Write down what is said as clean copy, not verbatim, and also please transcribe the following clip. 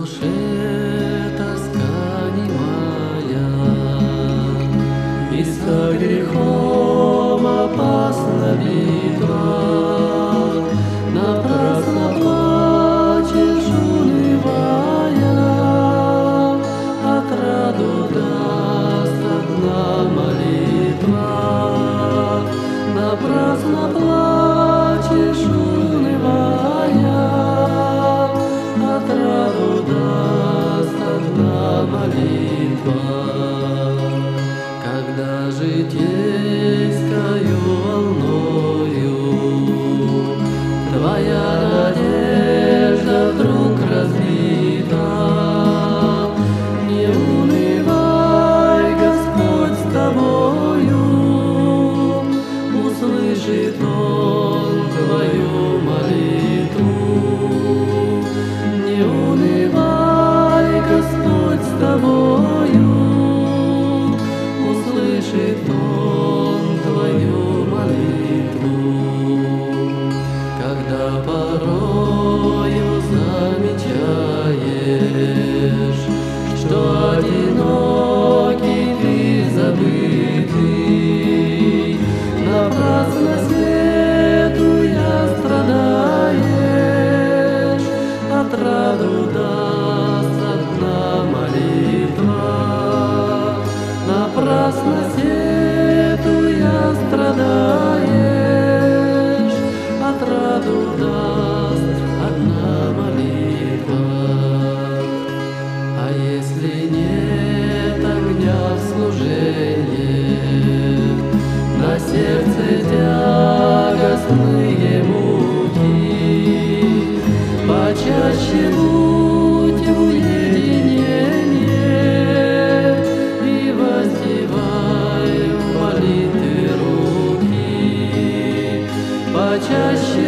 душе тоска немая, и со грехом опасна битва. Напрасно плачешь, унывая, отраду даст одна молитва. Напрасно плачешь, унывая, отраду даст одна молитва. Когда житейскою волною твоя надежда вдруг разбита, не унывай, Господь с тобою, услышит Он твою молитву. Не унывай, Господь с тобою, услышит Он твою молитву. Когда порою замечаешь, что одинокий ты, забытый, напрасно сетуя страдаешь, отраду даст одна молитва. Напрасно сетуя страдаешь, отраду даст одна молитва. А если нет огня в служении, на сердце тягостные муки, почаще будь в уединении и воздевай в молитве руки. Почаще